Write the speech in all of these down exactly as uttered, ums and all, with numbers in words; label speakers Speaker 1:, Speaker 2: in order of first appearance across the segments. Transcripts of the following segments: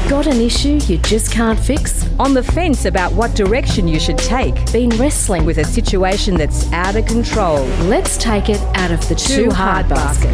Speaker 1: Got an issue you just can't fix?
Speaker 2: On the fence about what direction you should take?
Speaker 1: Been wrestling
Speaker 2: With a situation that's out of control?
Speaker 1: Let's take it out of the too,
Speaker 2: Too
Speaker 1: hard,
Speaker 2: hard
Speaker 1: basket.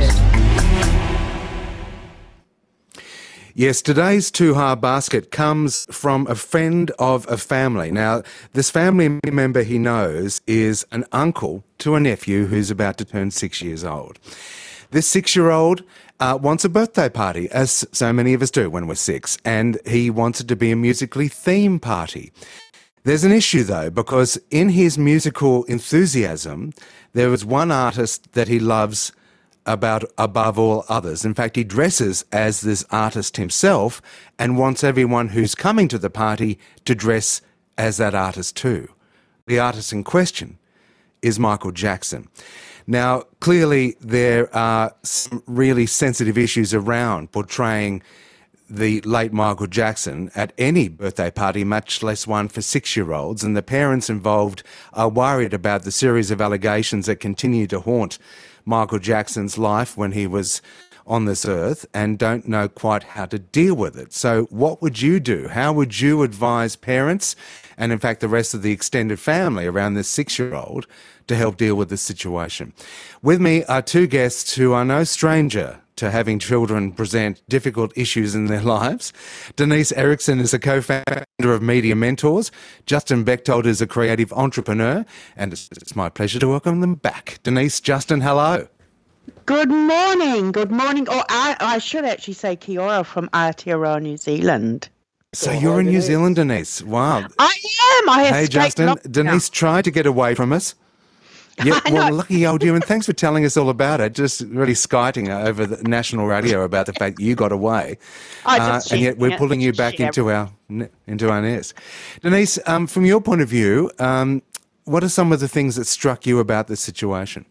Speaker 3: Yes, today's Too Hard Basket comes from a friend of a family. Now, this family member he knows is an uncle to a nephew who's about to turn six years old. This six-year-old uh, wants a birthday party, as so many of us do when we're six, and he wants it to be a musically themed party. There's an issue, though, because in his musical enthusiasm, there is one artist that he loves about above all others. In fact, he dresses as this artist himself and wants everyone who's coming to the party to dress as that artist too. The artist in question is Michael Jackson. Now, clearly there are some really sensitive issues around portraying the late Michael Jackson at any birthday party, much less one for six-year-olds, and the parents involved are worried about the series of allegations that continue to haunt Michael Jackson's life when he was on this earth and don't know quite how to deal with it. So what would you do? How would you advise parents and, in fact, the rest of the extended family around this six-year-old to help deal with this situation? With me are two guests who are no stranger to having children present difficult issues in their lives. Denise Erickson is a co-founder of Media Mentors. Justin Bechtold is a creative entrepreneur. And it's, it's my pleasure to welcome them back. Denise, Justin, hello.
Speaker 4: Good morning. Good morning. Or I, I should actually say kia ora from Aotearoa, New Zealand.
Speaker 3: So you're in New Zealand, Denise. Wow.
Speaker 4: I am. I have
Speaker 3: Hey, Justin. Denise tried to get away from us. Yeah, well, lucky old you, and thanks for telling us all about it. Just really skiting over the national radio about the fact that you got away, uh, and yet we're pulling you back into our into our nest. Denise, um, from your point of view, um, what are some of the things that struck you about this situation?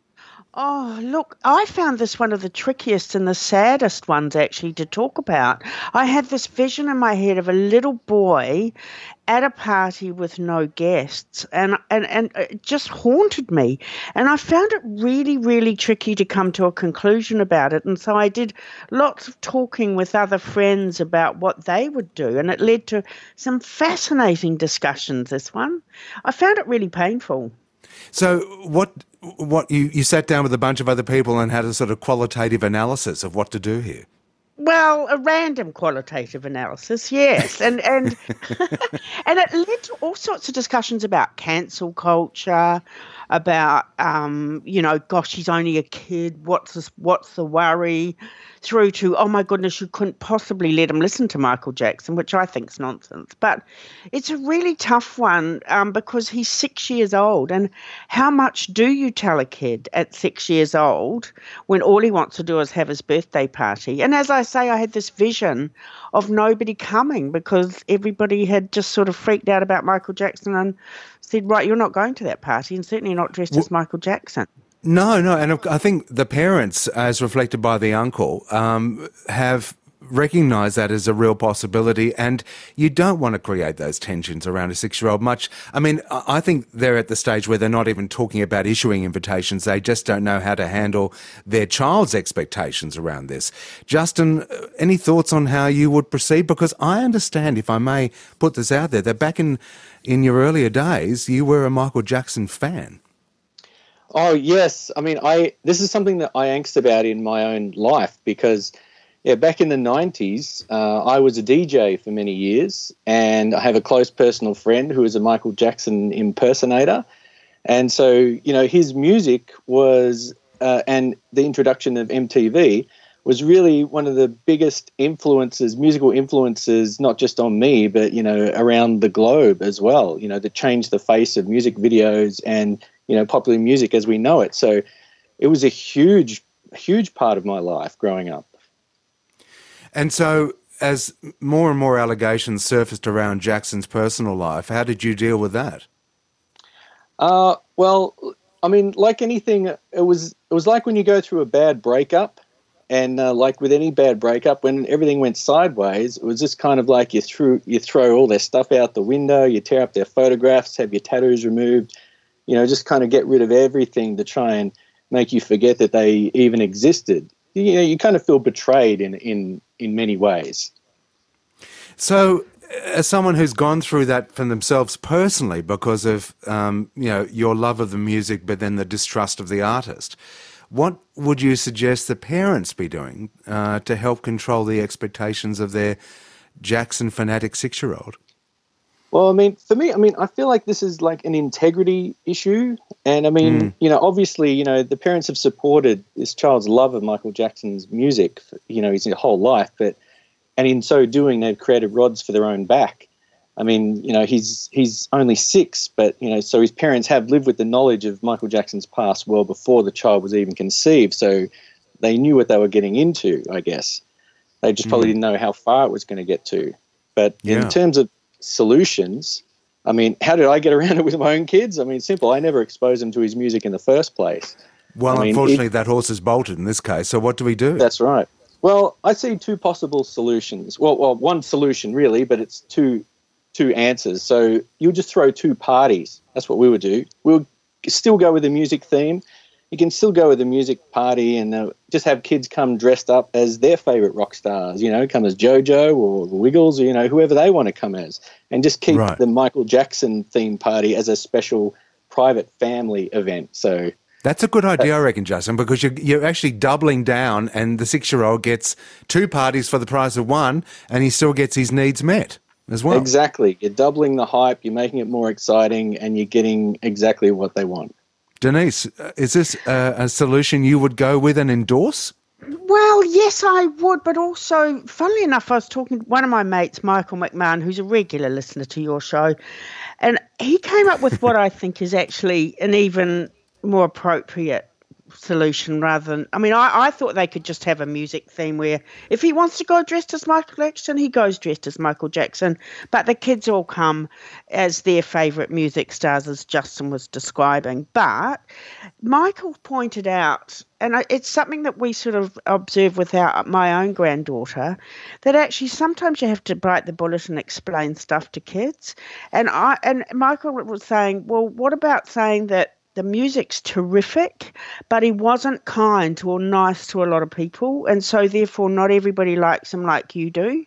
Speaker 4: Oh, look, I found this one of the trickiest and the saddest ones actually to talk about. I had this vision in my head of a little boy at a party with no guests, and, and, and it just haunted me. And I found it really, really tricky to come to a conclusion about it. And so I did lots of talking with other friends about what they would do, and it led to some fascinating discussions, this one. I found it really painful.
Speaker 3: So what what you, you sat down with a bunch of other people and had a sort of qualitative analysis of what to do here?
Speaker 4: Well, a random qualitative analysis, yes. And and and it led to all sorts of discussions about cancel culture, about, um, you know, gosh, he's only a kid, what's this, what's the worry, through to, oh my goodness, you couldn't possibly let him listen to Michael Jackson, which I think is nonsense. But it's a really tough one um, because he's six years old. And how much do you tell a kid at six years old when all he wants to do is have his birthday party? And as I say, I had this vision of nobody coming because everybody had just sort of freaked out about Michael Jackson and said, right, you're not going to that party, and certainly not dressed well, as Michael Jackson.
Speaker 3: No, no, and I think the parents, as reflected by the uncle, um, have recognised that as a real possibility, and you don't want to create those tensions around a six-year-old much. I mean, I think they're at the stage where they're not even talking about issuing invitations. They just don't know how to handle their child's expectations around this. Justin, any thoughts on how you would proceed? Because I understand, if I may put this out there, that back in, in your earlier days, you were a Michael Jackson fan.
Speaker 5: Oh, yes. I mean, I this is something that I angst about in my own life because, yeah, back in the nineties, uh, I was a D J for many years, and I have a close personal friend who is a Michael Jackson impersonator. And so, you know, his music was, uh, and the introduction of M T V was really one of the biggest influences, musical influences, not just on me, but, you know, around the globe as well, you know, that changed the face of music videos and, you know, popular music as we know it. So it was a huge, huge part of my life growing up.
Speaker 3: And so as more and more allegations surfaced around Jackson's personal life, how did you deal with that?
Speaker 5: Uh, well, I mean, like anything, it was it was like when you go through a bad breakup, and uh, like with any bad breakup, when everything went sideways, it was just kind of like you threw you throw all their stuff out the window, you tear up their photographs, have your tattoos removed, you know, just kind of get rid of everything to try and make you forget that they even existed. You know, you kind of feel betrayed in in in many ways.
Speaker 3: So, as someone who's gone through that for themselves personally because of, um, you know, your love of the music but then the distrust of the artist, what would you suggest the parents be doing uh, to help control the expectations of their Jackson fanatic six-year-old?
Speaker 5: Well, I mean, for me, I mean, I feel like this is like an integrity issue. And I mean, mm. you know, obviously, you know, the parents have supported this child's love of Michael Jackson's music, for, you know, his whole life. But, and in so doing, they've created rods for their own back. I mean, you know, he's he's only six, but, you know, so his parents have lived with the knowledge of Michael Jackson's past well before the child was even conceived. So they knew what they were getting into, I guess. They just probably mm. didn't know how far it was going to get to. But yeah. in terms of solutions, I mean, how did I get around it with my own kids? I mean, simple. I never exposed them to his music in the first place.
Speaker 3: Well,
Speaker 5: I mean,
Speaker 3: unfortunately,
Speaker 5: it,
Speaker 3: that horse is bolted in this case. So what do we do?
Speaker 5: That's right. Well, I see two possible solutions. Well, well, one solution really, but it's two two answers. So you'll just throw two parties. That's what we would do. We'll still go with the music theme. You can still go with the music party and uh, just have kids come dressed up as their favourite rock stars, you know, come as JoJo or the Wiggles or, you know, whoever they want to come as, and just keep right. the Michael Jackson theme party as a special private family event. So
Speaker 3: that's a good idea, I reckon, Justin, because you're, you're actually doubling down and the six-year-old gets two parties for the price of one and he still gets his needs met as well.
Speaker 5: Exactly. You're doubling the hype, you're making it more exciting, and you're getting exactly what they want.
Speaker 3: Denise, is this a, a solution you would go with and endorse?
Speaker 4: Well, yes, I would, but also, funnily enough, I was talking to one of my mates, Michael McMahon, who's a regular listener to your show, and he came up with what I think is actually an even more appropriate solution rather than, I mean, I, I thought they could just have a music theme where if he wants to go dressed as Michael Jackson, he goes dressed as Michael Jackson, but the kids all come as their favourite music stars, as Justin was describing. But Michael pointed out, and it's something that we sort of observe with our, my own granddaughter, that actually sometimes you have to bite the bullet and explain stuff to kids. And I and Michael was saying, well, what about saying that the music's terrific, but he wasn't kind or nice to a lot of people, and so therefore not everybody likes him like you do.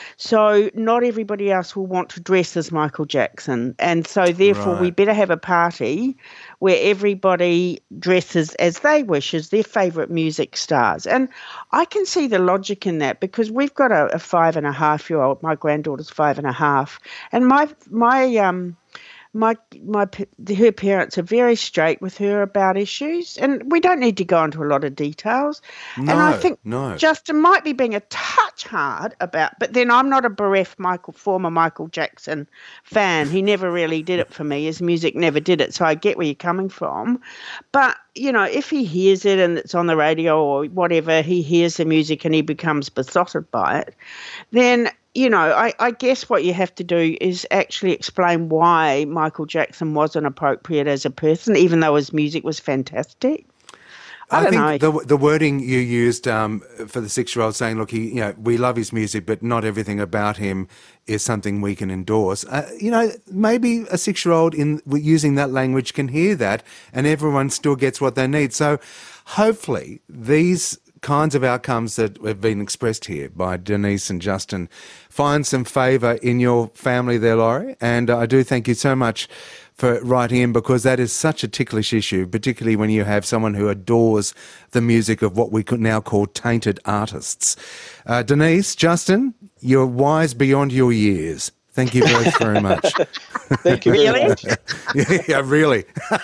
Speaker 4: So not everybody else will want to dress as Michael Jackson, and so therefore right. we better have a party where everybody dresses as they wish, as their favourite music stars. And I can see the logic in that because we've got a, a five and a half year old. My granddaughter's five and a half, and my my um. My my her parents are very straight with her about issues, and we don't need to go into a lot of details.
Speaker 3: No,
Speaker 4: and I think
Speaker 3: no.
Speaker 4: Justin might be being a touch hard about, but then I'm not a bereft Michael former Michael Jackson fan. He never really did it for me. His music never did it, so I get where you're coming from. But you know, if he hears it and it's on the radio or whatever, he hears the music and he becomes besotted by it, then you know, I, I guess what you have to do is actually explain why Michael Jackson wasn't appropriate as a person, even though his music was fantastic. I, I don't
Speaker 3: think
Speaker 4: know.
Speaker 3: the the wording you used um, for the six-year-old saying, look, he, you know, we love his music, but not everything about him is something we can endorse. Uh, you know, maybe a six-year-old in using that language can hear that and everyone still gets what they need. So hopefully these kinds of outcomes that have been expressed here by Denise and Justin find some favour in your family there, Laurie. And I do thank you so much for writing in, because that is such a ticklish issue, particularly when you have someone who adores the music of what we could now call tainted artists. Uh, Denise, Justin, you're wise beyond your years. Thank you both very much.
Speaker 5: Thank you very
Speaker 4: Really?
Speaker 5: much.
Speaker 3: yeah, yeah, really.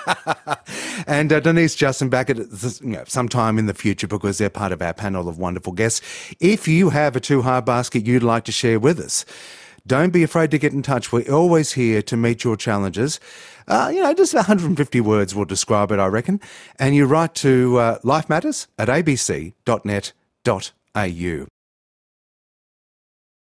Speaker 3: And uh, Denise, Justin, back at you know, sometime in the future, because they're part of our panel of wonderful guests. If you have a Too Hard basket you'd like to share with us, don't be afraid to get in touch. We're always here to meet your challenges. Uh, you know, just one hundred fifty words will describe it, I reckon. And you write to uh, Life Matters at a b c dot net dot a u.